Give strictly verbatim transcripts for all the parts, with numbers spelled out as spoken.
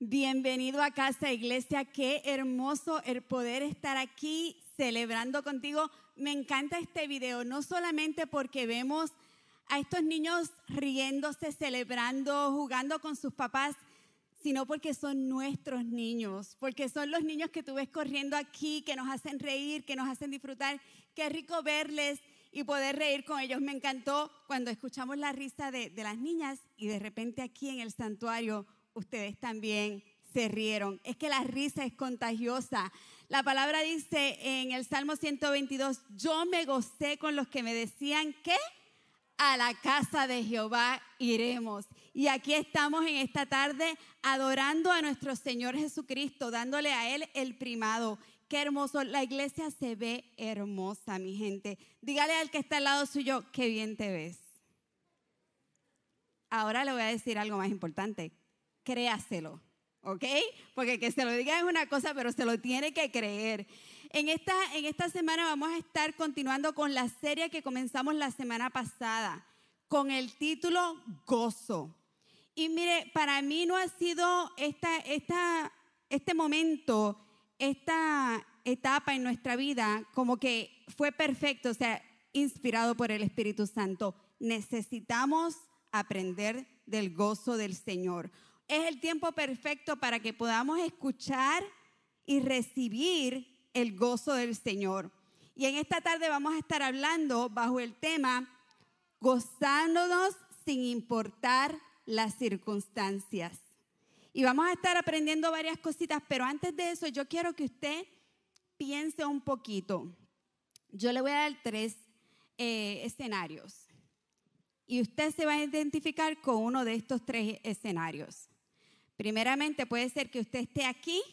Bienvenido a Casa Iglesia. Qué hermoso el poder estar aquí celebrando contigo. Me encanta este video, no solamente porque vemos a estos niños riéndose, celebrando, jugando con sus papás, sino porque son nuestros niños, porque son los niños que tú ves corriendo aquí, que nos hacen reír, que nos hacen disfrutar. Qué rico verles y poder reír con ellos. Me encantó cuando escuchamos la risa de, de las niñas y de repente aquí en el santuario ustedes también se rieron. Es que la risa es contagiosa. La palabra dice en el Salmo ciento veintidós, yo me gocé con los que me decían que a la casa de Jehová iremos. Y aquí estamos en esta tarde adorando a nuestro Señor Jesucristo, dándole a Él el primado. Qué hermoso, la iglesia se ve hermosa, mi gente. Dígale al que está al lado suyo, qué bien te ves. Ahora le voy a decir algo más importante, créaselo, ¿ok? Porque que se lo diga es una cosa, pero se lo tiene que creer. En esta, en esta semana vamos a estar continuando con la serie que comenzamos la semana pasada, con el título Gozo. Y mire, para mí no ha sido esta, esta, este momento, esta etapa en nuestra vida como que fue perfecto, o sea, inspirado por el Espíritu Santo. Necesitamos aprender del gozo del Señor. Es el tiempo perfecto para que podamos escuchar y recibir el gozo del Señor. Y en esta tarde vamos a estar hablando bajo el tema gozándonos sin importar las circunstancias. Y vamos a estar aprendiendo varias cositas, pero antes de eso yo quiero que usted piense un poquito. Yo le voy a dar tres eh, escenarios y usted se va a identificar con uno de estos tres escenarios. Primeramente puede ser que usted esté aquí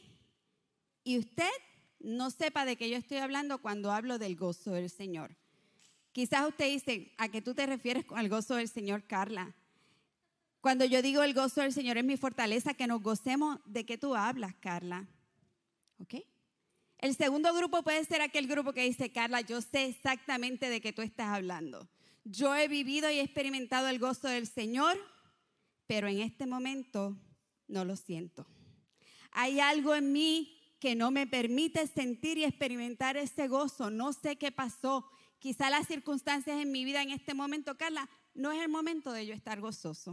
y usted no sepa de qué yo estoy hablando cuando hablo del gozo del Señor. Quizás usted dice, ¿a qué tú te refieres con el gozo del Señor, Carla? Cuando yo digo el gozo del Señor es mi fortaleza, que nos gocemos. ¿De qué tú hablas, Carla? ¿Ok? El segundo grupo puede ser aquel grupo que dice, Carla, yo sé exactamente de qué tú estás hablando. Yo he vivido y he experimentado el gozo del Señor, pero en este momento no lo siento. Hay algo en mí que no me permite sentir y experimentar ese gozo. No sé qué pasó. Quizá las circunstancias en mi vida en este momento, Carla, no es el momento de yo estar gozoso.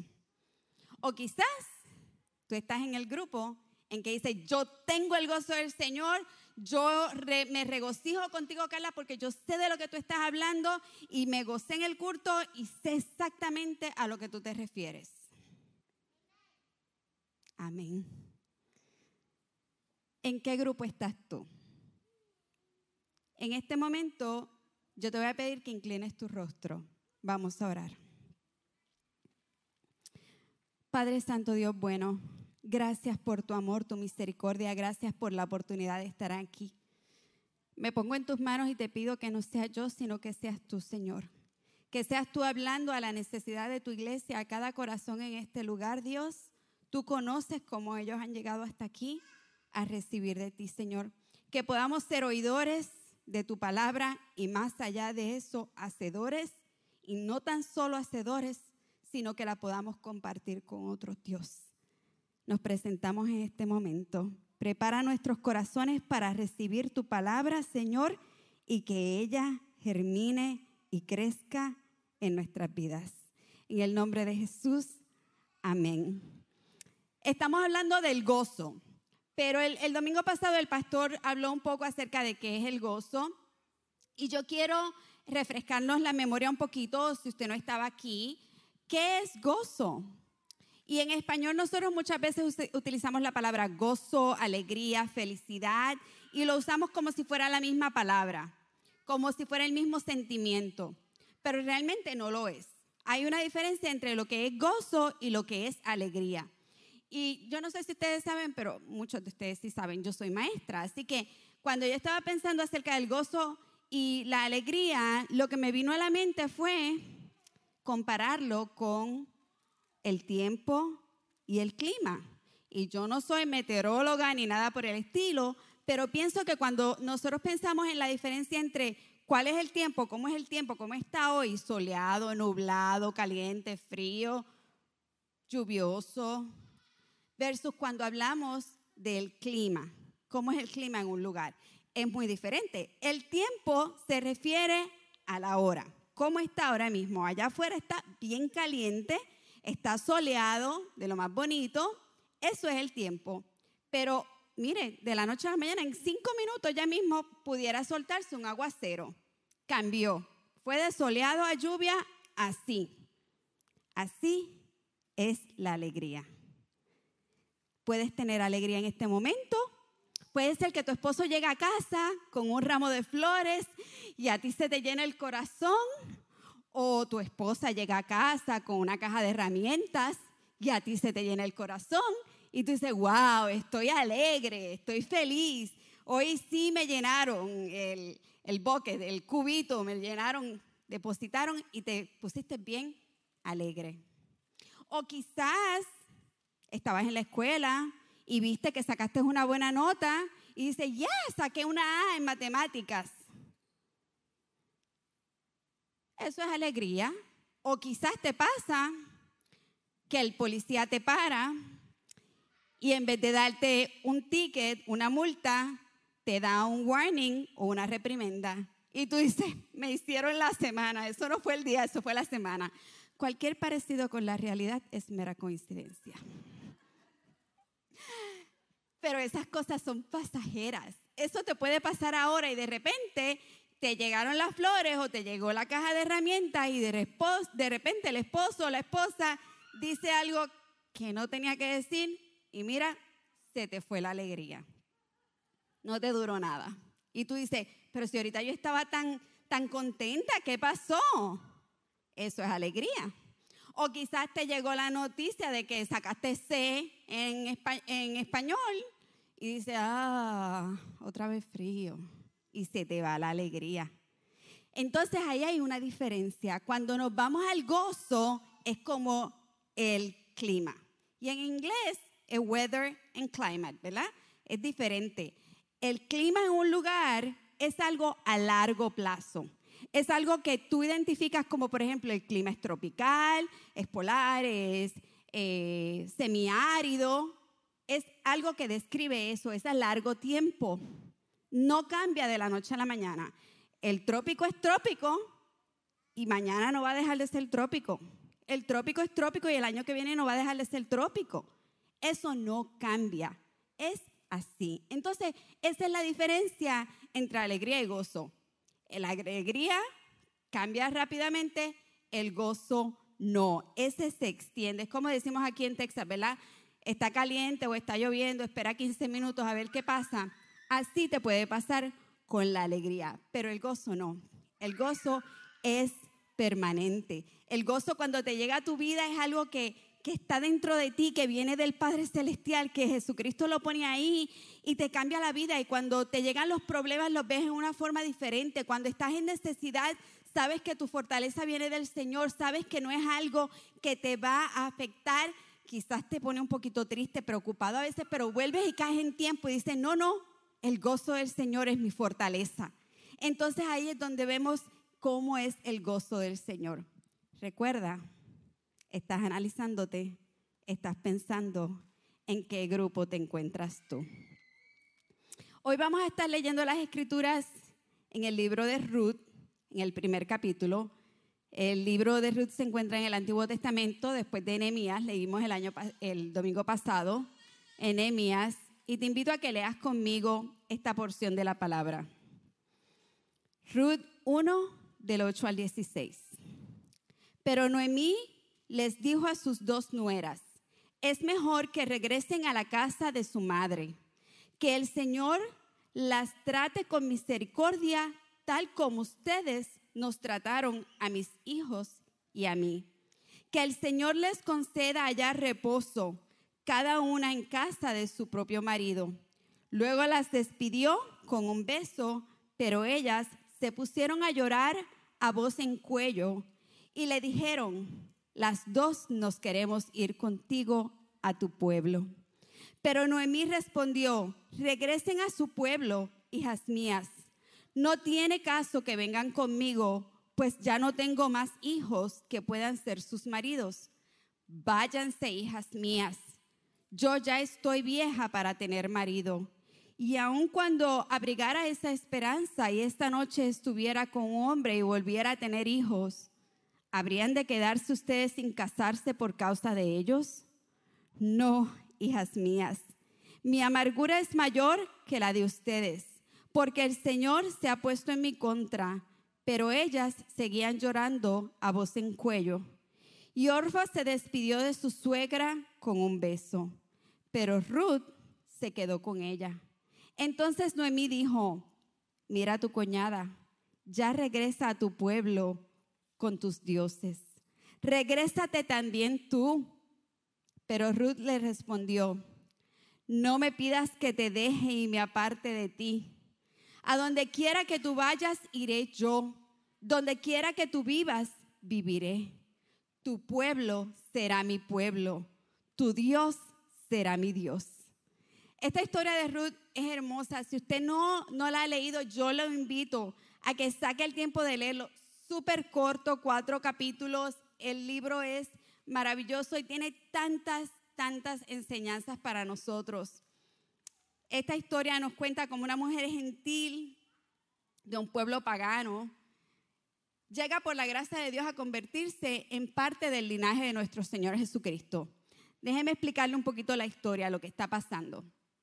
O quizás tú estás en el grupo en que dice, yo tengo el gozo del Señor, yo re, me regocijo contigo, Carla, porque yo sé de lo que tú estás hablando y me gocé en el culto y sé exactamente a lo que tú te refieres. Amén. ¿En qué grupo estás tú? En este momento yo te voy a pedir que inclines tu rostro. Vamos a orar. Padre Santo, Dios bueno, gracias por tu amor, tu misericordia, gracias por la oportunidad de estar aquí. Me pongo en tus manos y te pido que no sea yo, sino que seas tú, Señor. Que seas tú hablando a la necesidad de tu iglesia, a cada corazón en este lugar, Dios. Tú conoces cómo ellos han llegado hasta aquí a recibir de ti, Señor. Que podamos ser oidores de tu palabra y más allá de eso, hacedores, y no tan solo hacedores, sino que la podamos compartir con otros, Dios. Nos presentamos en este momento. Prepara nuestros corazones para recibir tu palabra, Señor, y que ella germine y crezca en nuestras vidas. En el nombre de Jesús, amén. Estamos hablando del gozo. Pero el, el domingo pasado el pastor habló un poco acerca de qué es el gozo y yo quiero refrescarnos la memoria un poquito, si usted no estaba aquí. ¿Qué es gozo? Y en español nosotros muchas veces utilizamos la palabra gozo, alegría, felicidad y lo usamos como si fuera la misma palabra, como si fuera el mismo sentimiento, pero realmente no lo es. Hay una diferencia entre lo que es gozo y lo que es alegría. Y yo no sé si ustedes saben, pero muchos de ustedes sí saben, yo soy maestra. Así que cuando yo estaba pensando acerca del gozo y la alegría, lo que me vino a la mente fue compararlo con el tiempo y el clima. Y yo no soy meteoróloga ni nada por el estilo, pero pienso que cuando nosotros pensamos en la diferencia entre cuál es el tiempo, cómo es el tiempo, cómo está hoy, soleado, nublado, caliente, frío, lluvioso, versus cuando hablamos del clima. ¿Cómo es el clima en un lugar? Es muy diferente. El tiempo se refiere a la hora. ¿Cómo está ahora mismo? Allá afuera está bien caliente, está soleado, de lo más bonito. Eso es el tiempo. Pero mire, de la noche a la mañana, en cinco minutos ya mismo pudiera soltarse un aguacero. Cambió. Fue de soleado a lluvia, así. Así es la alegría. Puedes tener alegría en este momento. Puede ser que tu esposo llegue a casa con un ramo de flores y a ti se te llena el corazón. O tu esposa llega a casa con una caja de herramientas y a ti se te llena el corazón. Y tú dices, wow, estoy alegre, estoy feliz. Hoy sí me llenaron el, el bucket, el cubito, me llenaron, depositaron y te pusiste bien alegre. O quizás estabas en la escuela y viste que sacaste una buena nota y dices, ya, yeah, saqué una A en matemáticas. Eso es alegría. O quizás te pasa que el policía te para y en vez de darte un ticket, una multa, te da un warning o una reprimenda. Y tú dices, me hicieron la semana. Eso no fue el día, eso fue la semana. Cualquier parecido con la realidad es mera coincidencia. Pero esas cosas son pasajeras. Eso te puede pasar ahora y de repente te llegaron las flores o te llegó la caja de herramientas y de, repos, de repente el esposo o la esposa dice algo que no tenía que decir y mira, se te fue la alegría. No te duró nada. Y tú dices, pero si ahorita yo estaba tan, tan contenta, ¿qué pasó? Eso es alegría. O quizás te llegó la noticia de que sacaste C en, espa- en español y dices, ah, otra vez frío. Y se te va la alegría. Entonces ahí hay una diferencia. Cuando nos vamos al gozo es como el clima. Y en inglés es weather and climate, ¿verdad? Es diferente. El clima en un lugar es algo a largo plazo. Es algo que tú identificas como, por ejemplo, el clima es tropical, es polar, es eh, semiárido. Es algo que describe eso, es a largo tiempo. No cambia de la noche a la mañana. El trópico es trópico y mañana no va a dejar de ser trópico. El trópico es trópico y el año que viene no va a dejar de ser trópico. Eso no cambia. Es así. Entonces, esa es la diferencia entre alegría y gozo. La alegría cambia rápidamente, el gozo no. Ese se extiende. Es como decimos aquí en Texas, ¿verdad? Está caliente o está lloviendo, espera quince minutos a ver qué pasa. Así te puede pasar con la alegría, pero el gozo no. El gozo es permanente. El gozo cuando te llega a tu vida es algo que, que está dentro de ti, que viene del Padre Celestial, que Jesucristo lo pone ahí y te cambia la vida. Y cuando te llegan los problemas los ves en una forma diferente. Cuando estás en necesidad sabes que tu fortaleza viene del Señor, sabes que no es algo que te va a afectar. Quizás te pone un poquito triste, preocupado a veces, pero vuelves y caes en tiempo y dices, no, no, el gozo del Señor es mi fortaleza. Entonces ahí es donde vemos cómo es el gozo del Señor. Recuerda, estás analizándote, estás pensando en qué grupo te encuentras tú. Hoy vamos a estar leyendo las Escrituras en el libro de Ruth, en el primer capítulo. El libro de Ruth se encuentra en el Antiguo Testamento, después de Nehemías. Leímos el, año, el domingo pasado en Nehemías. Y te invito a que leas conmigo esta porción de la palabra. Ruth uno, del ocho al dieciséis. Pero Noemí les dijo a sus dos nueras, es mejor que regresen a la casa de su madre, que el Señor las trate con misericordia, tal como ustedes nos trataron a mis hijos y a mí. Que el Señor les conceda allá reposo, cada una en casa de su propio marido. Luego las despidió con un beso, pero ellas se pusieron a llorar a voz en cuello y le dijeron, las dos nos queremos ir contigo a tu pueblo. Pero Noemí respondió, regresen a su pueblo, hijas mías. No tiene caso que vengan conmigo, pues ya no tengo más hijos que puedan ser sus maridos. Váyanse, hijas mías. yo ya estoy vieja para tener marido. Y aun cuando abrigara esa esperanza y esta noche estuviera con un hombre y volviera a tener hijos, ¿habrían de quedarse ustedes sin casarse por causa de ellos? No, hijas mías, mi amargura es mayor que la de ustedes, porque el Señor se ha puesto en mi contra. Pero ellas seguían llorando a voz en cuello. Y Orfa se despidió de su suegra con un beso, pero Ruth se quedó con ella. Entonces Noemí dijo, mira a tu cuñada, ya regresa a tu pueblo con tus dioses. Regrésate también tú. Pero Ruth le respondió, no me pidas que te deje y me aparte de ti. A donde quiera que tú vayas, iré yo. Donde quiera que tú vivas, viviré. Tu pueblo será mi pueblo. Tu Dios será mi Dios. Esta historia de Ruth es hermosa. Si usted no, no la ha leído, yo lo invito a que saque el tiempo de leerlo. Súper corto, cuatro capítulos. El libro es maravilloso y tiene tantas, tantas enseñanzas para nosotros. Esta historia nos cuenta cómo una mujer gentil de un pueblo pagano llega por la gracia de Dios a convertirse en parte del linaje de nuestro Señor Jesucristo. Déjeme explicarle un poquito la historia, lo que está pasando.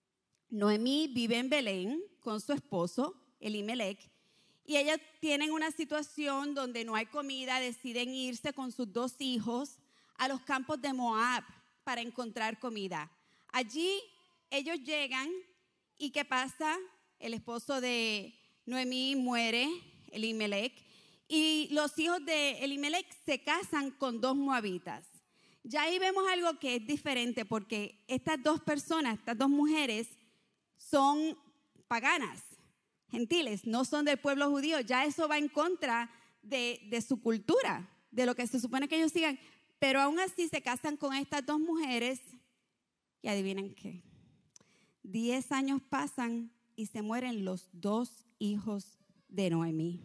Noemí vive en Belén con su esposo, Elimelech, y ellas tienen una situación donde no hay comida, deciden irse con sus dos hijos a los campos de Moab para encontrar comida. Allí ellos llegan y ¿qué pasa? El esposo de Noemí muere, Elimelech, y los hijos de Elimelech se casan con dos moabitas. Ya ahí vemos algo que es diferente porque estas dos personas, estas dos mujeres son paganas, gentiles, no son del pueblo judío. Ya eso va en contra de, de su cultura, de lo que se supone que ellos sigan. Pero aún así se casan con estas dos mujeres y adivinen qué. Diez años pasan y se mueren los dos hijos de Noemí.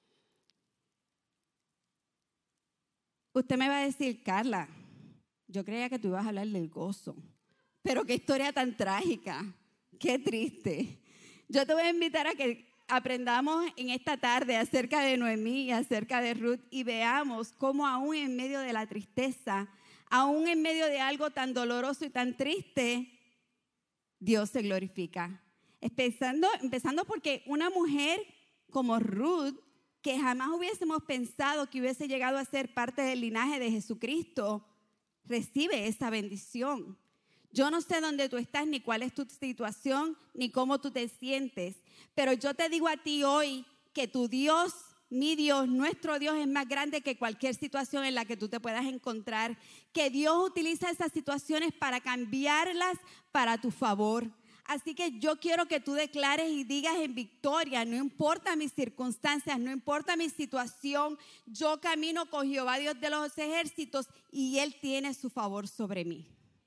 Usted me va a decir, Carla, yo creía que tú ibas a hablar del gozo, pero qué historia tan trágica, qué triste. Yo te voy a invitar a que aprendamos en esta tarde acerca de Noemí y acerca de Ruth y veamos cómo aún en medio de la tristeza, aún en medio de algo tan doloroso y tan triste, Dios se glorifica. Empezando, empezando porque una mujer como Ruth, que jamás hubiésemos pensado que hubiese llegado a ser parte del linaje de Jesucristo, recibe esa bendición. Yo no sé dónde tú estás, ni cuál es tu situación, ni cómo tú te sientes, pero yo te digo a ti hoy que tu Dios, mi Dios, nuestro Dios es más grande que cualquier situación en la que tú te puedas encontrar, que Dios utiliza esas situaciones para cambiarlas para tu favor. Así que yo quiero que tú declares y digas en victoria, no importa mis circunstancias, no importa mi situación, yo camino con Jehová Dios de los ejércitos y Él tiene su favor sobre mí.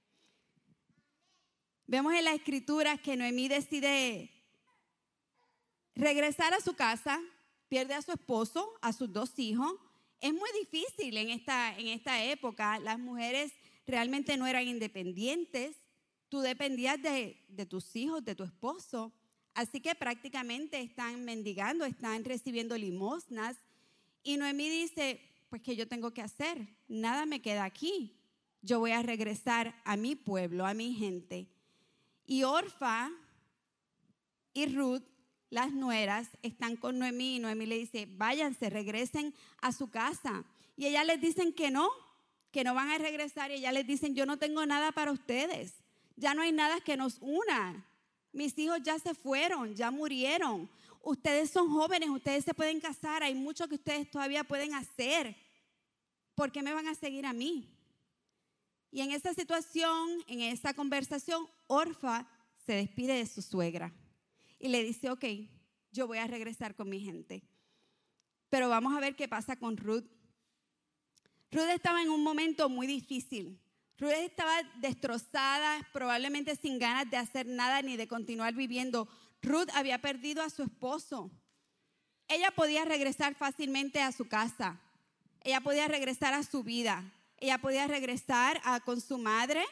Vemos en las escrituras que Noemí decide regresar a su casa, pierde a su esposo, a sus dos hijos. Es muy difícil en esta, en esta época, las mujeres realmente no eran independientes. Tú dependías de, de tus hijos, de tu esposo. Así que prácticamente están mendigando, están recibiendo limosnas. Y Noemí dice, pues ¿qué yo tengo que hacer? Nada me queda aquí. Yo voy a regresar a mi pueblo, a mi gente. Y Orfa y Ruth, las nueras, están con Noemí. Y Noemí le dice, váyanse, regresen a su casa. Y ellas les dicen que no, que no van a regresar. Y ellas les dicen, yo no tengo nada para ustedes. Ya no hay nada que nos una. Mis hijos ya se fueron, ya murieron. Ustedes son jóvenes, ustedes se pueden casar. Hay mucho que ustedes todavía pueden hacer. ¿Por qué me van a seguir a mí? Y en esa situación, en esa conversación, Orfa se despide de su suegra y le dice, ok, yo voy a regresar con mi gente. Pero vamos a ver qué pasa con Ruth. Ruth estaba en un momento muy difícil. Ruth estaba destrozada, probablemente sin ganas de hacer nada ni de continuar viviendo. Ruth había perdido a su esposo. Ella podía regresar fácilmente a su casa. Ella podía regresar a su vida. Ella podía regresar a, con su madre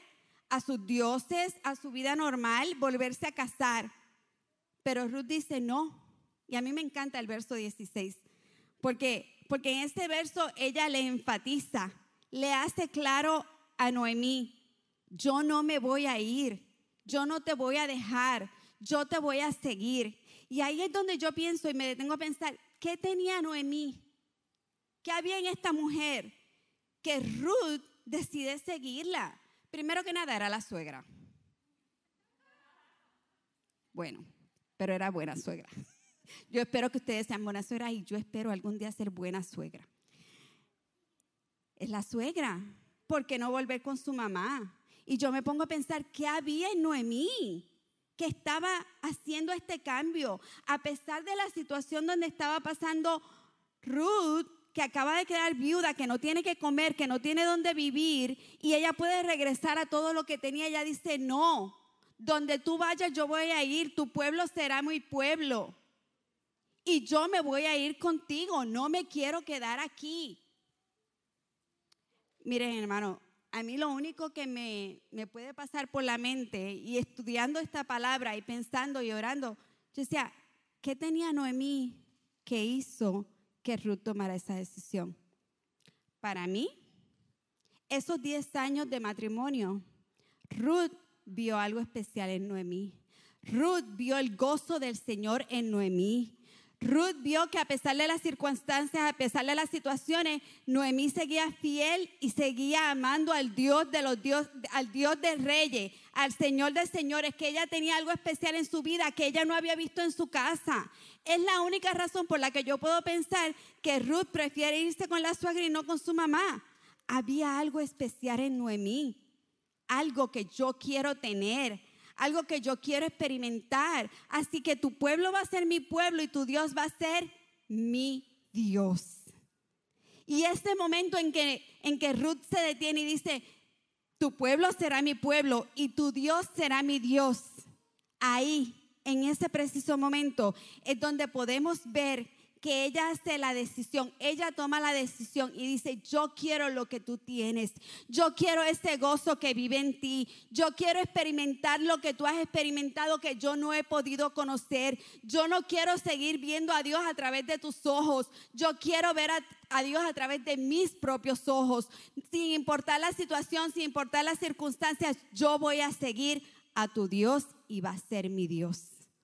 a sus dioses, a su vida normal, volverse a casar. Pero Ruth dice no. Y a mí me encanta el verso dieciséis, porque, porque en este verso ella le enfatiza, le hace claro a Noemí: yo no me voy a ir, yo no te voy a dejar, yo te voy a seguir. Y ahí es donde yo pienso y me detengo a pensar, ¿qué tenía Noemí? ¿Qué había en esta mujer que Ruth decide seguirla? Primero que nada, era la suegra. Bueno, pero era buena suegra. Yo espero que ustedes sean buenas suegras y yo espero algún día ser buena suegra. Es la suegra. ¿Por qué no volver con su mamá? Y yo me pongo a pensar, ¿qué había en Noemí que estaba haciendo este cambio? A pesar de la situación donde estaba pasando Ruth, que acaba de quedar viuda, que no tiene que comer, que no tiene dónde vivir, y ella puede regresar a todo lo que tenía. Ella dice, no, donde tú vayas yo voy a ir, tu pueblo será mi pueblo. Y yo me voy a ir contigo, no me quiero quedar aquí. Miren, hermano, a mí lo único que me, me puede pasar por la mente, y estudiando esta palabra y pensando y orando, yo decía, ¿qué tenía Noemí que hizo que Ruth tomara esa decisión? Para mí, esos diez años de matrimonio, Ruth vio algo especial en Noemí. Ruth vio el gozo del Señor en Noemí. Ruth vio que a pesar de las circunstancias, a pesar de las situaciones, Noemí seguía fiel y seguía amando al Dios de los Dios, al Dios de reyes, al Señor de señores, que ella tenía algo especial en su vida que ella no había visto en su casa. Es la única razón por la que yo puedo pensar que Ruth prefiere irse con la suegra y no con su mamá. Había algo especial en Noemí, algo que yo quiero tener, algo que yo quiero experimentar. Así que tu pueblo va a ser mi pueblo y tu Dios va a ser mi Dios. Y ese momento en que, en que Ruth se detiene y dice, tu pueblo será mi pueblo y tu Dios será mi Dios. Ahí, en ese preciso momento, es donde podemos ver que ella hace la decisión, ella toma la decisión y dice, yo quiero lo que tú tienes, yo quiero ese gozo que vive en ti, yo quiero experimentar lo que tú has experimentado que yo no he podido conocer, yo no quiero seguir viendo a Dios a través de tus ojos, yo quiero ver a, a Dios a través de mis propios ojos, sin importar la situación, sin importar las circunstancias, yo voy a seguir a tu Dios y va a ser mi Dios.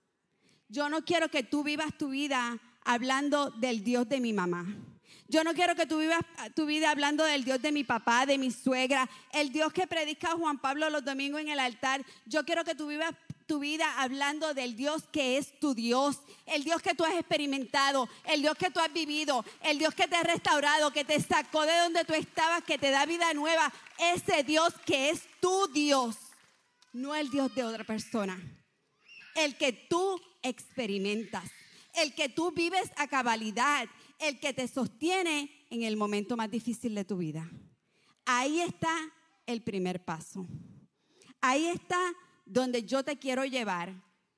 Yo no quiero que tú vivas tu vida hablando del Dios de mi mamá. Yo no quiero que tú vivas tu vida hablando del Dios de mi papá, de mi suegra, el Dios que predica Juan Pablo los domingos en el altar. Yo quiero que tú vivas tu vida hablando del Dios que es tu Dios, el Dios que tú has experimentado, el Dios que tú has vivido, el Dios que te ha restaurado, que te sacó de donde tú estabas, que te da vida nueva. Ese Dios que es tu Dios, no el Dios de otra persona, el que tú experimentas, el que tú vives a cabalidad, el que te sostiene en el momento más difícil de tu vida. Ahí está el primer paso. Ahí está donde yo te quiero llevar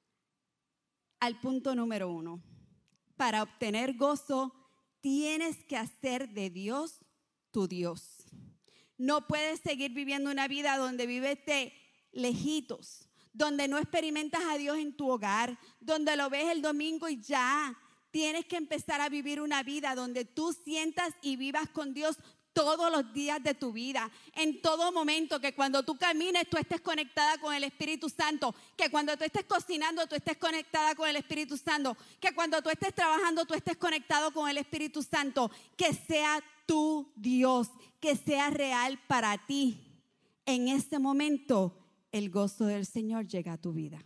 al punto número uno. Para obtener gozo, tienes que hacer de Dios tu Dios. No puedes seguir viviendo una vida donde vives de lejitos, donde no experimentas a Dios en tu hogar, donde lo ves el domingo y ya. Tienes que empezar a vivir una vida donde tú sientas y vivas con Dios todos los días de tu vida, en todo momento, que cuando tú camines tú estés conectada con el Espíritu Santo, que cuando tú estés cocinando tú estés conectada con el Espíritu Santo, que cuando tú estés trabajando tú estés conectado con el Espíritu Santo, que sea tu Dios, que sea real para ti. En ese momento el gozo del Señor llega a tu vida.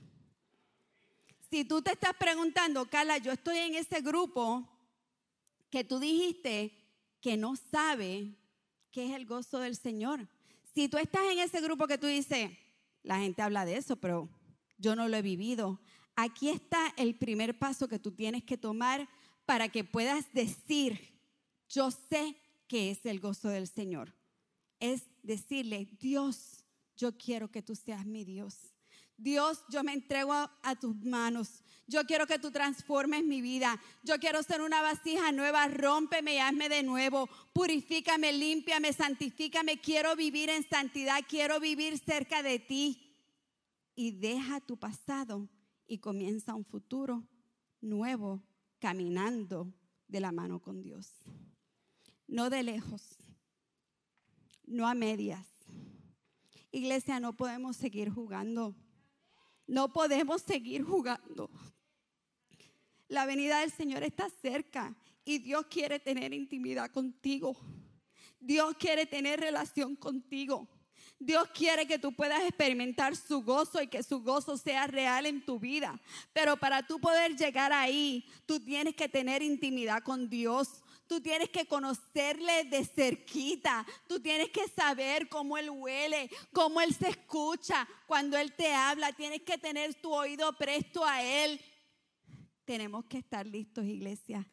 Si tú te estás preguntando, Carla, yo estoy en ese grupo que tú dijiste que no sabe qué es el gozo del Señor. Si tú estás en ese grupo que tú dices, la gente habla de eso, pero yo no lo he vivido. Aquí está el primer paso que tú tienes que tomar para que puedas decir, yo sé qué es el gozo del Señor. Es decirle, Dios, yo quiero que tú seas mi Dios. Dios, yo me entrego a, a tus manos. Yo quiero que tú transformes mi vida. Yo quiero ser una vasija nueva. Rómpeme y hazme de nuevo. Purifícame, límpiame, santifícame. Quiero vivir en santidad. Quiero vivir cerca de ti. Y deja tu pasado y comienza un futuro nuevo, caminando de la mano con Dios. No de lejos, no a medias. Iglesia, no podemos seguir jugando. No podemos seguir jugando. La venida del Señor está cerca y Dios quiere tener intimidad contigo. Dios quiere tener relación contigo. Dios quiere que tú puedas experimentar su gozo y que su gozo sea real en tu vida. Pero para tú poder llegar ahí, tú tienes que tener intimidad con Dios. Tú tienes que conocerle de cerquita. Tú tienes que saber cómo Él huele, cómo Él se escucha cuando Él te habla. Tienes que tener tu oído presto a Él. Tenemos que estar listos, iglesia.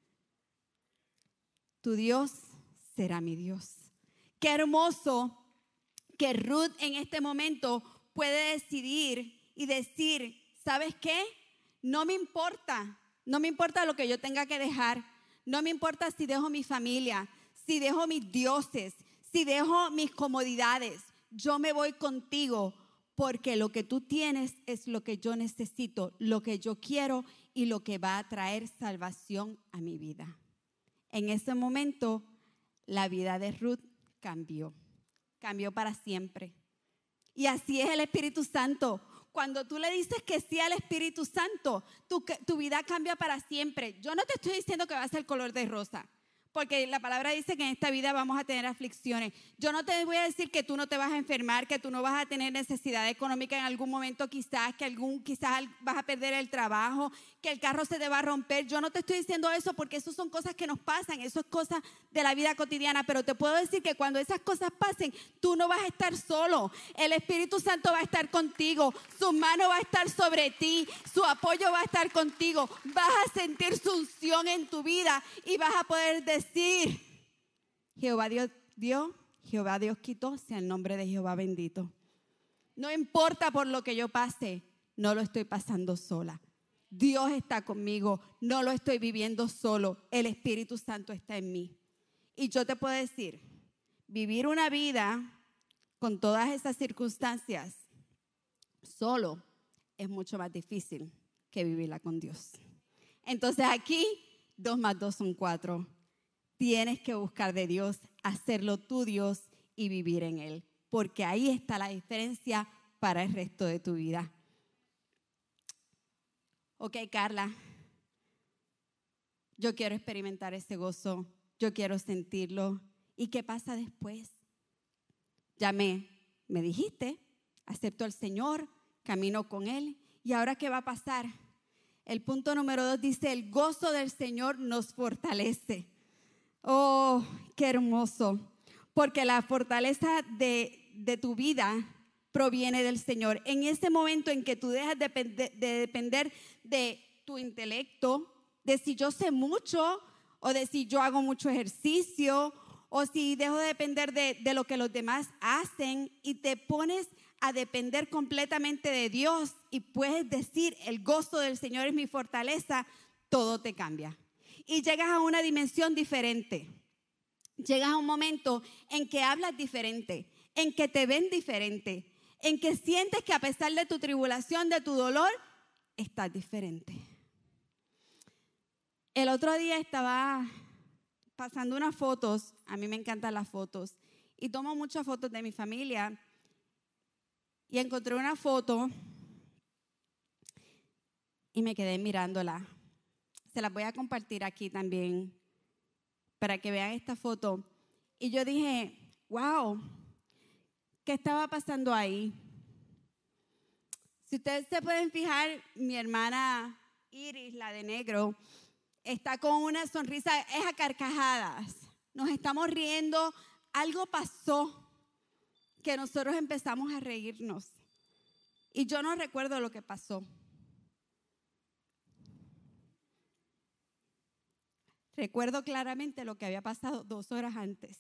Tu Dios será mi Dios. Qué hermoso que Ruth en este momento puede decidir y decir, ¿sabes qué? No me importa, no me importa lo que yo tenga que dejar. No me importa si dejo mi familia, si dejo mis dioses, si dejo mis comodidades. Yo me voy contigo porque lo que tú tienes es lo que yo necesito, lo que yo quiero y lo que va a traer salvación a mi vida. En ese momento, la vida de Ruth cambió, cambió para siempre. Y así es el Espíritu Santo. Cuando tú le dices que sí al Espíritu Santo, tu, tu vida cambia para siempre. Yo no te estoy diciendo que va a ser color de rosa, porque la palabra dice que en esta vida vamos a tener aflicciones. Yo no te voy a decir que tú no te vas a enfermar, que tú no vas a tener necesidad económica en algún momento quizás, que algún, quizás vas a perder el trabajo, que el carro se te va a romper. Yo no te estoy diciendo eso porque eso son cosas que nos pasan, eso es cosas de la vida cotidiana. Pero te puedo decir que cuando esas cosas pasen, tú no vas a estar solo. El Espíritu Santo va a estar contigo, su mano va a estar sobre ti, su apoyo va a estar contigo. Vas a sentir su unción en tu vida y vas a poder decir, decir, Jehová Dios dio, Jehová Dios quitó, sea el nombre de Jehová bendito. No importa por lo que yo pase, no lo estoy pasando sola. Dios está conmigo, no lo estoy viviendo solo. El Espíritu Santo está en mí. Y yo te puedo decir, vivir una vida con todas esas circunstancias solo es mucho más difícil que vivirla con Dios. Entonces aquí, dos más dos son cuatro. Tienes que buscar de Dios, hacerlo tu Dios y vivir en Él, porque ahí está la diferencia para el resto de tu vida. Ok, Carla, yo quiero experimentar ese gozo, yo quiero sentirlo. ¿Y qué pasa después? Ya me, me dijiste, acepto al Señor, camino con Él. ¿Y ahora qué va a pasar? El punto número dos dice, el gozo del Señor nos fortalece. Oh, qué hermoso, porque la fortaleza de, de tu vida proviene del Señor. En ese momento en que tú dejas de, de, de depender de tu intelecto, de si yo sé mucho o de si yo hago mucho ejercicio o si dejo de depender de, de lo que los demás hacen y te pones a depender completamente de Dios y puedes decir, el gozo del Señor es mi fortaleza, todo te cambia. Y llegas a una dimensión diferente. Llegas a un momento en que hablas diferente, en que te ven diferente, en que sientes que a pesar de tu tribulación, de tu dolor, estás diferente. El otro día estaba pasando unas fotos, a mí me encantan las fotos, y tomo muchas fotos de mi familia, y encontré una foto y me quedé mirándola. Se las voy a compartir aquí también para que vean esta foto. Y yo dije, wow, ¿qué estaba pasando ahí? Si ustedes se pueden fijar, mi hermana Iris, la de negro, está con una sonrisa, es a carcajadas. Nos estamos riendo. Algo pasó que nosotros empezamos a reírnos. Y yo no recuerdo lo que pasó. Recuerdo claramente lo que había pasado dos horas antes.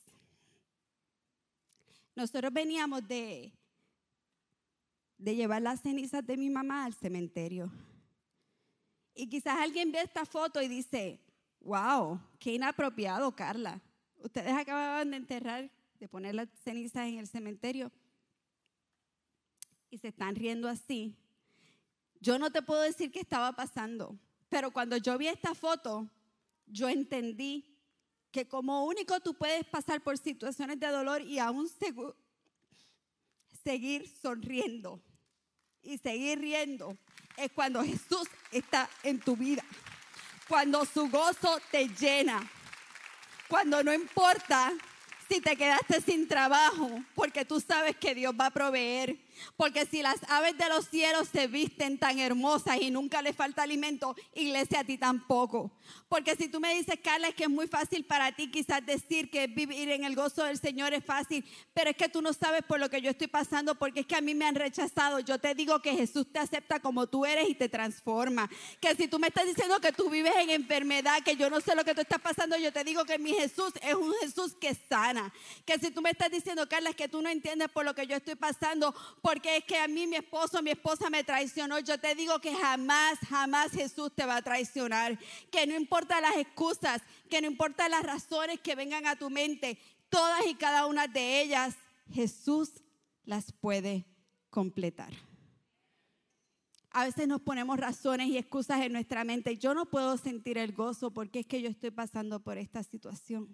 Nosotros veníamos de, de llevar las cenizas de mi mamá al cementerio. Y quizás alguien ve esta foto y dice, wow, qué inapropiado, Carla. Ustedes acababan de enterrar, de poner las cenizas en el cementerio y se están riendo así. Yo no te puedo decir qué estaba pasando, pero cuando yo vi esta foto, yo entendí que como único tú puedes pasar por situaciones de dolor y aún segu- seguir sonriendo y seguir riendo es cuando Jesús está en tu vida, cuando su gozo te llena, cuando no importa si te quedaste sin trabajo, porque tú sabes que Dios va a proveer. Porque si las aves de los cielos se visten tan hermosas y nunca les falta alimento, iglesia, a ti tampoco. Porque si tú me dices, Carla, es que es muy fácil para ti quizás decir que vivir en el gozo del Señor es fácil, pero es que tú no sabes por lo que yo estoy pasando, porque es que a mí me han rechazado. Yo te digo que Jesús te acepta como tú eres y te transforma. Que si tú me estás diciendo que tú vives en enfermedad, que yo no sé lo que tú estás pasando, yo te digo que mi Jesús es un Jesús que sana. Que si tú me estás diciendo, Carla, es que tú no entiendes por lo que yo estoy pasando, porque es que a mí mi esposo, mi esposa me traicionó, yo te digo que jamás, jamás Jesús te va a traicionar. Que no importa las excusas, que no importa las razones que vengan a tu mente, todas y cada una de ellas, Jesús las puede completar. A veces nos ponemos razones y excusas en nuestra mente. Yo no puedo sentir el gozo porque es que yo estoy pasando por esta situación.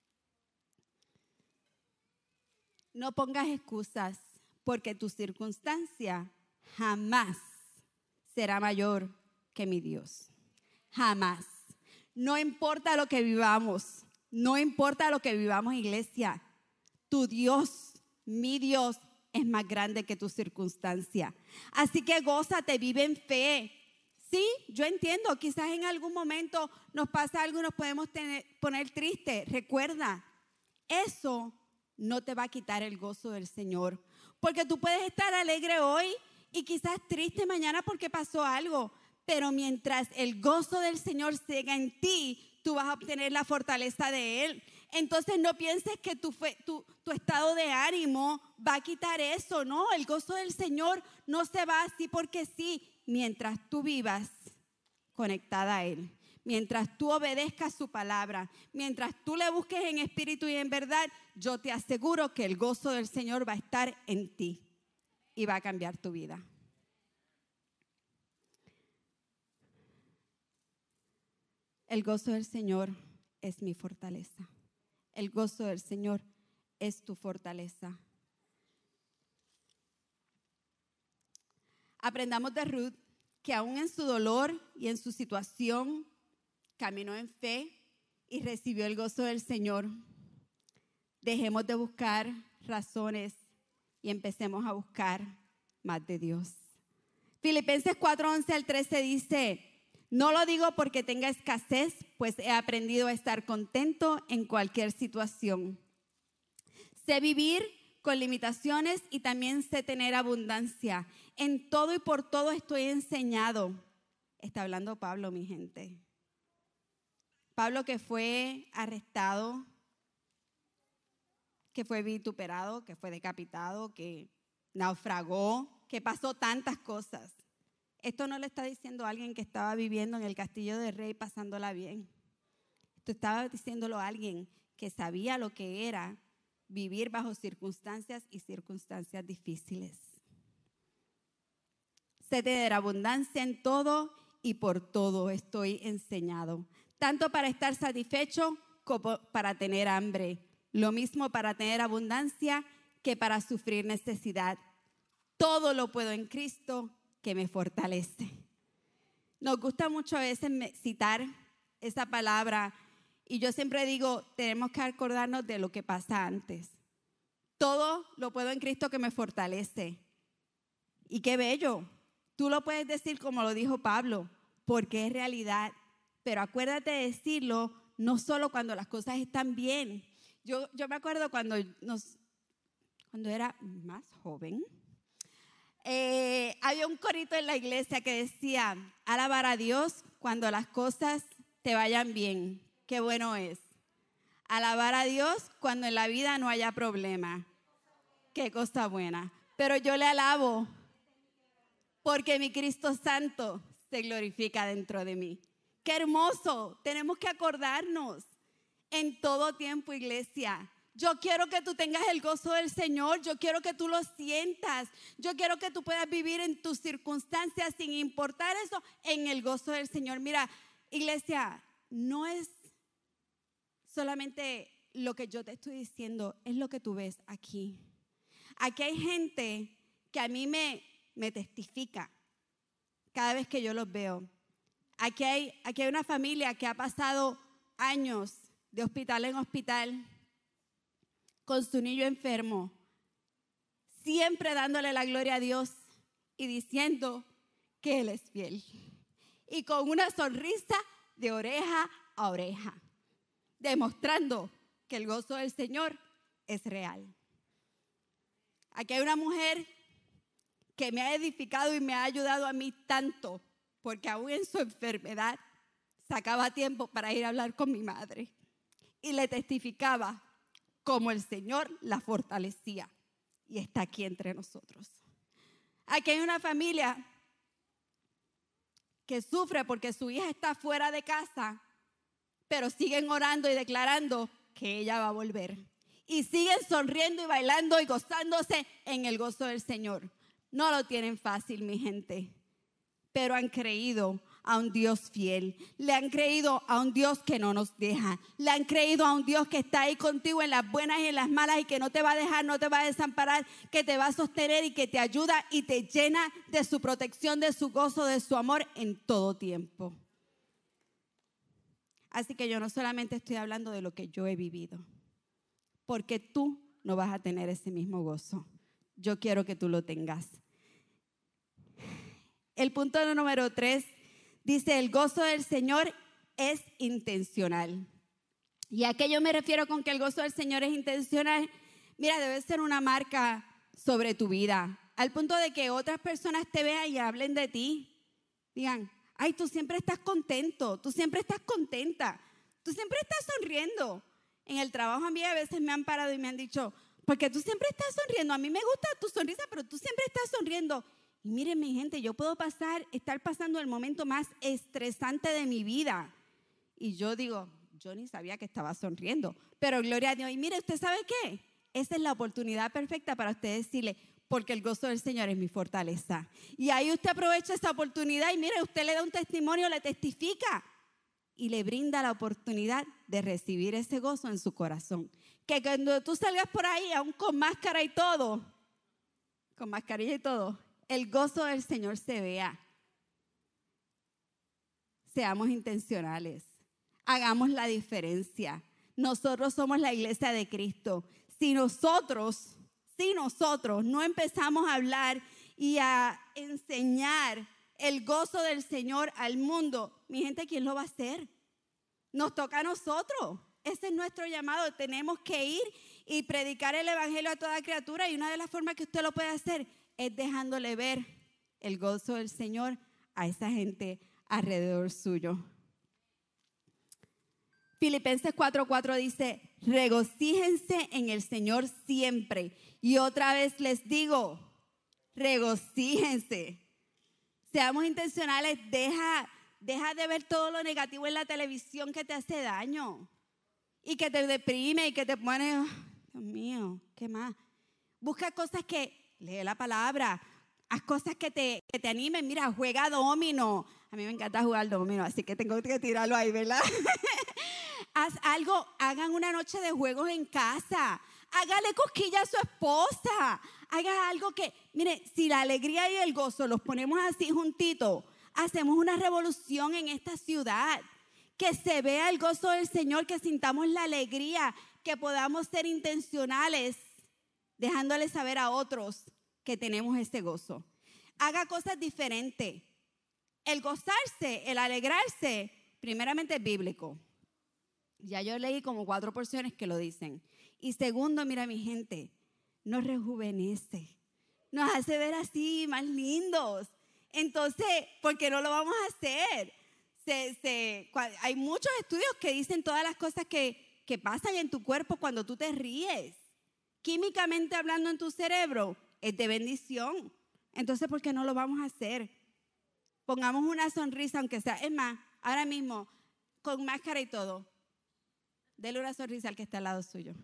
No pongas excusas, porque tu circunstancia jamás será mayor que mi Dios. Jamás. No importa lo que vivamos, no importa lo que vivamos, iglesia. Tu Dios, mi Dios, es más grande que tu circunstancia. Así que gózate, vive en fe. Sí, yo entiendo, quizás en algún momento nos pasa algo y nos podemos tener, poner tristes. Recuerda, eso no te va a quitar el gozo del Señor. Porque tú puedes estar alegre hoy y quizás triste mañana porque pasó algo. Pero mientras el gozo del Señor siga en ti, tú vas a obtener la fortaleza de Él. Entonces no pienses que tu, fe, tu, tu estado de ánimo va a quitar eso. No, el gozo del Señor no se va así porque sí. Mientras tú vivas conectada a Él, mientras tú obedezcas su palabra, mientras tú le busques en espíritu y en verdad, yo te aseguro que el gozo del Señor va a estar en ti y va a cambiar tu vida. El gozo del Señor es mi fortaleza. El gozo del Señor es tu fortaleza. Aprendamos de Ruth que aún en su dolor y en su situación caminó en fe y recibió el gozo del Señor. Dejemos de buscar razones y empecemos a buscar más de Dios. Filipenses cuatro, once al trece dice: no lo digo porque tenga escasez, pues he aprendido a estar contento en cualquier situación. Sé vivir con limitaciones y también sé tener abundancia. En todo y por todo estoy enseñado. Está hablando Pablo, mi gente. Pablo, que fue arrestado, que fue vituperado, que fue decapitado, que naufragó, que pasó tantas cosas. Esto no le está diciendo a alguien que estaba viviendo en el castillo del rey pasándola bien. Esto estaba diciéndolo a alguien que sabía lo que era vivir bajo circunstancias y circunstancias difíciles. Sé tener abundancia en todo y por todo estoy enseñado, tanto para estar satisfecho como para tener hambre, lo mismo para tener abundancia que para sufrir necesidad. Todo lo puedo en Cristo que me fortalece. Nos gusta mucho a veces citar esa palabra y yo siempre digo, tenemos que acordarnos de lo que pasa antes. Todo lo puedo en Cristo que me fortalece. Y qué bello. Tú lo puedes decir como lo dijo Pablo, porque es realidad. Pero acuérdate de decirlo no solo cuando las cosas están bien. Yo, yo me acuerdo cuando, nos, cuando era más joven, eh, había un corito en la iglesia que decía: alabar a Dios cuando las cosas te vayan bien. Qué bueno es. Alabar a Dios cuando en la vida no haya problema. Qué cosa buena. Pero yo le alabo porque mi Cristo Santo se glorifica dentro de mí. ¡Qué hermoso! Tenemos que acordarnos en todo tiempo, iglesia. Yo quiero que tú tengas el gozo del Señor. Yo quiero que tú lo sientas. Yo quiero que tú puedas vivir en tus circunstancias sin importar eso, en el gozo del Señor. Mira, iglesia, no es solamente lo que yo te estoy diciendo, es lo que tú ves aquí. Aquí hay gente que a mí me, me testifica cada vez que yo los veo. Aquí hay, aquí hay una familia que ha pasado años de hospital en hospital con su niño enfermo, siempre dándole la gloria a Dios y diciendo que Él es fiel. Y con una sonrisa de oreja a oreja, demostrando que el gozo del Señor es real. Aquí hay una mujer que me ha edificado y me ha ayudado a mí tanto, porque aún en su enfermedad sacaba tiempo para ir a hablar con mi madre y le testificaba cómo el Señor la fortalecía, y está aquí entre nosotros. Aquí hay una familia que sufre porque su hija está fuera de casa, pero siguen orando y declarando que ella va a volver. Y siguen sonriendo y bailando y gozándose en el gozo del Señor. No lo tienen fácil, mi gente, pero han creído a un Dios fiel. Le han creído a un Dios que no nos deja. Le han creído a un Dios que está ahí contigo en las buenas y en las malas, y que no te va a dejar, no te va a desamparar, que te va a sostener y que te ayuda y te llena de su protección, de su gozo, de su amor en todo tiempo. Así que yo no solamente estoy hablando de lo que yo he vivido, porque tú no vas a tener ese mismo gozo. Yo quiero que tú lo tengas. El punto número tres dice: el gozo del Señor es intencional. ¿Y a qué yo me refiero con que el gozo del Señor es intencional? Mira, debe ser una marca sobre tu vida, al punto de que otras personas te vean y hablen de ti. Digan: ay, tú siempre estás contento, tú siempre estás contenta, tú siempre estás sonriendo. En el trabajo a mí a veces me han parado y me han dicho: porque tú siempre estás sonriendo, a mí me gusta tu sonrisa, pero tú siempre estás sonriendo. Y miren, mi gente, yo puedo pasar, estar pasando el momento más estresante de mi vida, y yo digo: yo ni sabía que estaba sonriendo, pero gloria a Dios. Y mire, ¿usted sabe qué? Esa es la oportunidad perfecta para usted decirle: porque el gozo del Señor es mi fortaleza. Y ahí usted aprovecha esa oportunidad y mire, usted le da un testimonio, le testifica y le brinda la oportunidad de recibir ese gozo en su corazón. Que cuando tú salgas por ahí, aún con máscara y todo, con mascarilla y todo, el gozo del Señor se vea. Seamos intencionales, hagamos la diferencia. Nosotros somos la iglesia de Cristo. Si nosotros, si nosotros no empezamos a hablar y a enseñar el gozo del Señor al mundo, mi gente, ¿quién lo va a hacer? Nos toca a nosotros. Ese es nuestro llamado. Tenemos que ir y predicar el evangelio a toda criatura, y una de las formas que usted lo puede hacer es dejándole ver el gozo del Señor a esa gente alrededor suyo. Filipenses cuatro cuatro dice: regocíjense en el Señor siempre. Y otra vez les digo, regocíjense. Seamos intencionales. Deja, deja de ver todo lo negativo en la televisión que te hace daño y que te deprime y que te pone: oh, Dios mío, ¿qué más? Busca cosas que, lee la palabra, haz cosas que te, que te animen. Mira, juega domino. A mí me encanta jugar domino, así que tengo que tirarlo ahí, ¿verdad? Haz algo, hagan una noche de juegos en casa. Hágale cosquillas a su esposa. Haga algo que, mire, si la alegría y el gozo los ponemos así juntitos, hacemos una revolución en esta ciudad. Que se vea el gozo del Señor, que sintamos la alegría, que podamos ser intencionales, dejándoles saber a otros que tenemos este gozo. Haga cosas diferentes. El gozarse, el alegrarse, primeramente es bíblico. Ya yo leí como cuatro porciones que lo dicen. Y segundo, mira, mi gente, nos rejuvenece, nos hace ver así más lindos. Entonces, ¿por qué no lo vamos a hacer? Se, se, hay muchos estudios que dicen todas las cosas que, que pasan en tu cuerpo cuando tú te ríes. Químicamente hablando, en tu cerebro es de bendición. Entonces, ¿por qué no lo vamos a hacer? Pongamos una sonrisa, aunque sea, es más, ahora mismo, con máscara y todo, dele una sonrisa al que está al lado suyo.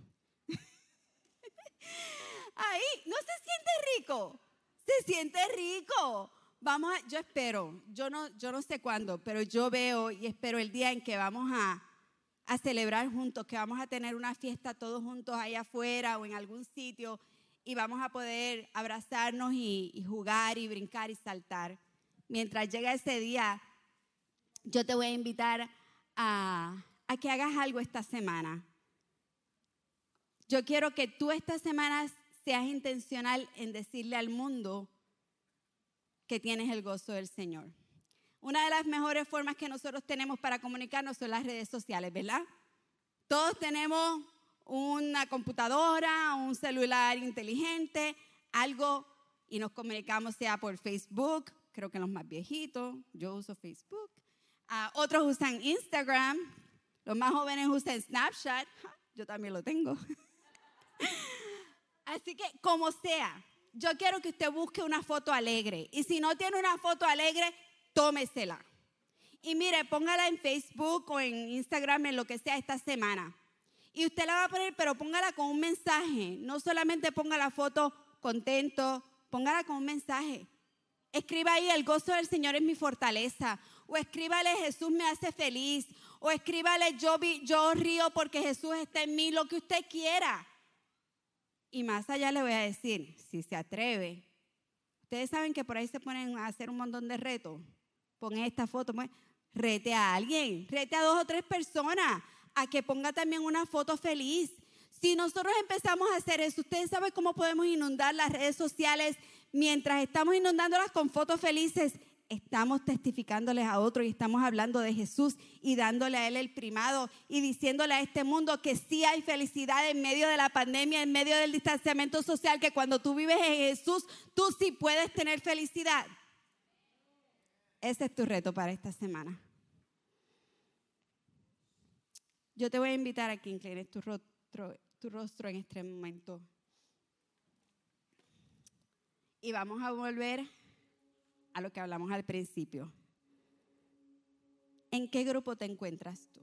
Ahí, ¿no se siente rico? Se siente rico. Vamos a, yo espero, yo no, yo no sé cuándo, pero yo veo y espero el día en que vamos a, a celebrar juntos, que vamos a tener una fiesta todos juntos allá afuera o en algún sitio y vamos a poder abrazarnos y, y jugar y brincar y saltar. Mientras llega ese día, yo te voy a invitar a, a que hagas algo esta semana. Yo quiero que tú esta semana seas intencional en decirle al mundo que tienes el gozo del Señor. Una de las mejores formas que nosotros tenemos para comunicarnos son las redes sociales, ¿verdad? Todos tenemos una computadora, un celular inteligente, algo, y nos comunicamos sea por Facebook. Creo que los más viejitos, yo uso Facebook. Uh, otros usan Instagram. Los más jóvenes usan Snapchat. Yo también lo tengo. Así que, como sea, yo quiero que usted busque una foto alegre. Y si no tiene una foto alegre, tómesela. Y mire, póngala en Facebook o en Instagram, en lo que sea esta semana. Y usted la va a poner, pero póngala con un mensaje. No solamente ponga la foto contento, póngala con un mensaje. Escriba ahí, el gozo del Señor es mi fortaleza. O escríbale, Jesús me hace feliz. O escríbale, yo, vi, yo río porque Jesús está en mí, lo que usted quiera. Y más allá le voy a decir, si se atreve. Ustedes saben que por ahí se ponen a hacer un montón de retos. Pongan esta foto, rete a alguien, rete a dos o tres personas a que ponga también una foto feliz. Si nosotros empezamos a hacer eso, ustedes saben cómo podemos inundar las redes sociales. Mientras estamos inundándolas con fotos felices, estamos testificándoles a otros y estamos hablando de Jesús y dándole a Él el primado y diciéndole a este mundo que sí hay felicidad en medio de la pandemia, en medio del distanciamiento social, que cuando tú vives en Jesús, tú sí puedes tener felicidad. Ese es tu reto para esta semana. Yo te voy a invitar a que inclines tu rostro, tu rostro en este momento. Y vamos a volver a lo que hablamos al principio. ¿En qué grupo te encuentras tú?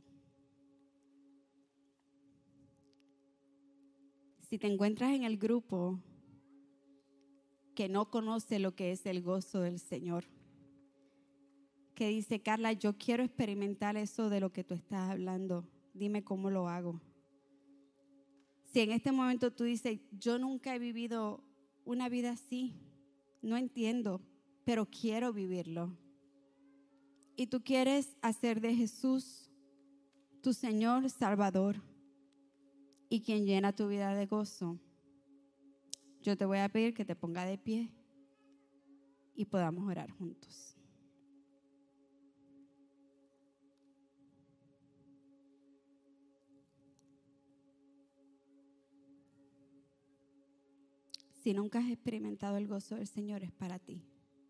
Si te encuentras en el grupo que no conoce lo que es el gozo del Señor, que dice, Carla, yo quiero experimentar eso de lo que tú estás hablando, dime cómo lo hago. Si en este momento tú dices, yo nunca he vivido una vida así, no entiendo, pero quiero vivirlo. Y tú quieres hacer de Jesús tu Señor Salvador y quien llena tu vida de gozo. Yo te voy a pedir que te ponga de pie y podamos orar juntos. Si nunca has experimentado el gozo del Señor, es para ti.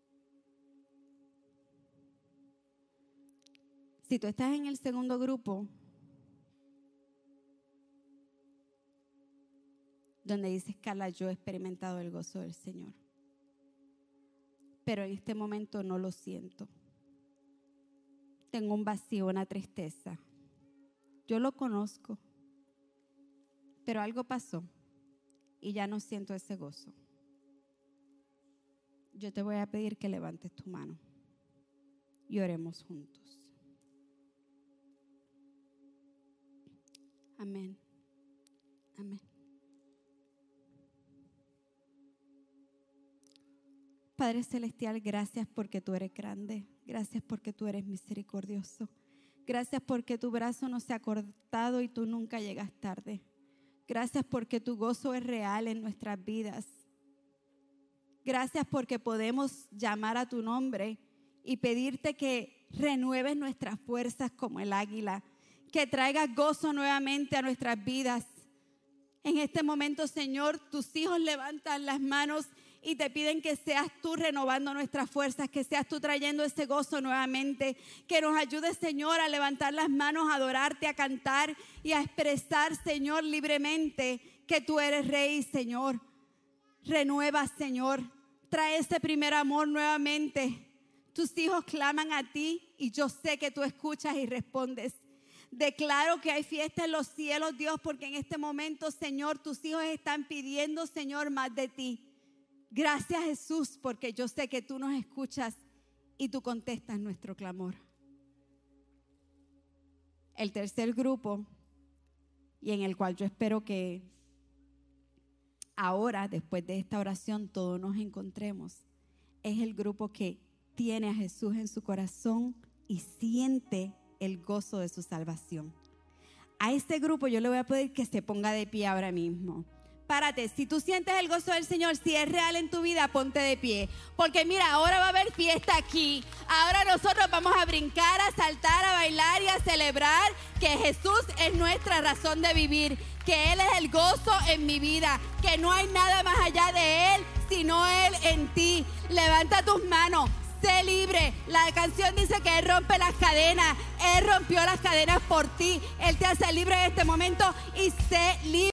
Si tú estás en el segundo grupo, donde dices, Carla, yo he experimentado el gozo del Señor, pero en este momento no lo siento. Tengo un vacío, una tristeza. Yo lo conozco, pero algo pasó y ya no siento ese gozo. Yo te voy a pedir que levantes tu mano y oremos juntos. Amén. Amén. Padre Celestial, gracias porque tú eres grande. Gracias porque tú eres misericordioso. Gracias porque tu brazo no se ha cortado y tú nunca llegas tarde. Gracias porque tu gozo es real en nuestras vidas. Gracias porque podemos llamar a tu nombre y pedirte que renueves nuestras fuerzas como el águila. Que traigas gozo nuevamente a nuestras vidas. En este momento, Señor, tus hijos levantan las manos y te piden que seas tú renovando nuestras fuerzas, que seas tú trayendo ese gozo nuevamente, que nos ayudes, Señor, a levantar las manos, a adorarte, a cantar y a expresar, Señor, libremente que tú eres Rey, Señor. Renueva, Señor, trae ese primer amor nuevamente. Tus hijos claman a ti y yo sé que tú escuchas y respondes. Declaro que hay fiesta en los cielos, Dios, porque en este momento, Señor, tus hijos están pidiendo, Señor, más de ti. Gracias, Jesús, porque yo sé que tú nos escuchas y tú contestas nuestro clamor. El tercer grupo, y en el cual yo espero que ahora, después de esta oración, todos nos encontremos, es el grupo que tiene a Jesús en su corazón y siente el gozo de su salvación. A este grupo yo le voy a pedir que se ponga de pie ahora mismo. Párate, si tú sientes el gozo del Señor, si es real en tu vida, ponte de pie. Porque mira, ahora va a haber fiesta aquí. Ahora nosotros vamos a brincar, a saltar, a bailar y a celebrar que Jesús es nuestra razón de vivir. Que Él es el gozo en mi vida. Que no hay nada más allá de Él, sino Él en ti. Levanta tus manos. Sé libre. La canción dice que Él rompe las cadenas. Él rompió las cadenas por ti. Él te hace libre en este momento y sé libre.